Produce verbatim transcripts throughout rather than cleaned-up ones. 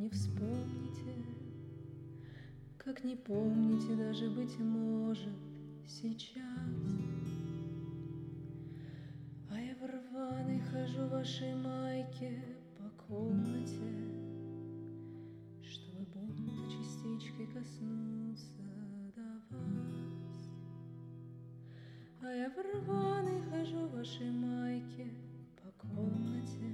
не вспомните, как не помните даже, быть может, сейчас. А я в рваной хожу в вашей майке по комнате, чтобы будто частичкой коснуться до вас. А я в рваной хожу в вашей майке по комнате,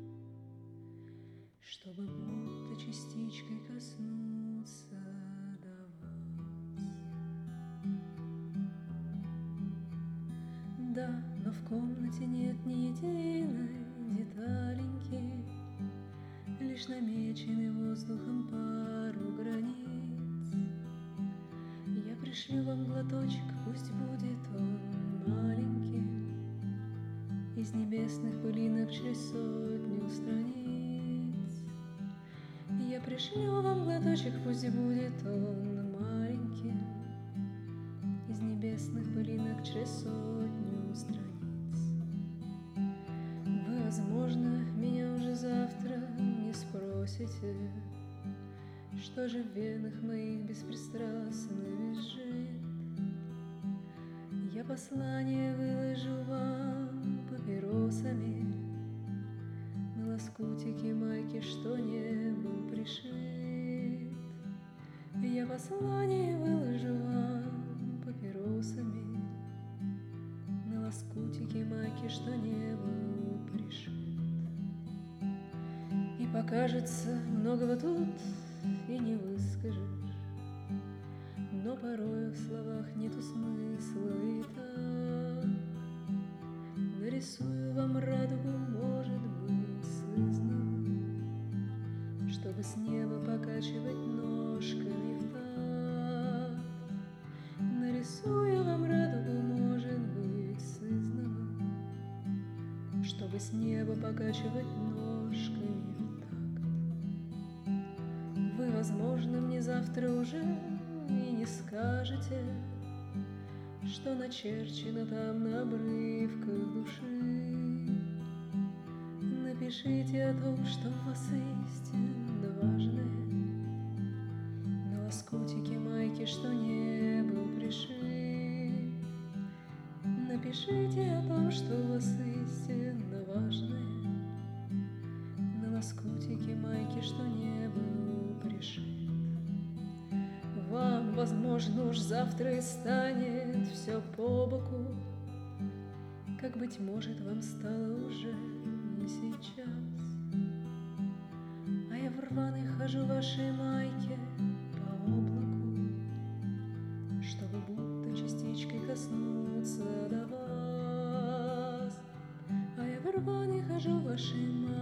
чтобы будто частичкой коснуться до вас. Да, но в комнате нет ни единой деталеньки, лишь намеченный воздухом пару границ. Я пришлю вам глоточек, пусть будет он маленьким, из небесных пылинок через сотню страниц. Я пришлю вам глоточек, пусть будет он маленьким, из небесных пылинок через сотню страниц. Вы, возможно, меня уже завтра не спросите, что же в венах моих беспристрастно визжит. Я послание выложу вам папиросами на лоскутике майки, что не был пришит. Я послание выложу вам папиросами на лоскутике майки, что не был пришит. И покажется, многого тут и не выскажешь, но порою в словах нету смысла, и так нарисую вам радугу, может быть, сызного, чтобы с неба покачивать ножками в такт. Нарисую вам радугу, может быть, сызного, чтобы с неба покачивать ножками в такт. Вы, возможно, мне завтра уже и не скажете, что начерчено там на обрывках души. Напишите о том, что у вас истинно важное на лоскутике майки, что не был пришит. Напишите о том, что у вас истинно важное на лоскутике майки, что не был пришит. Вам, возможно, уж завтра и станет все по боку, как, быть может, вам стало уже не сейчас. А я в рваной хожу в вашей майке по облаку, чтобы будто частичкой коснуться до вас. А я в рваной хожу в вашей майке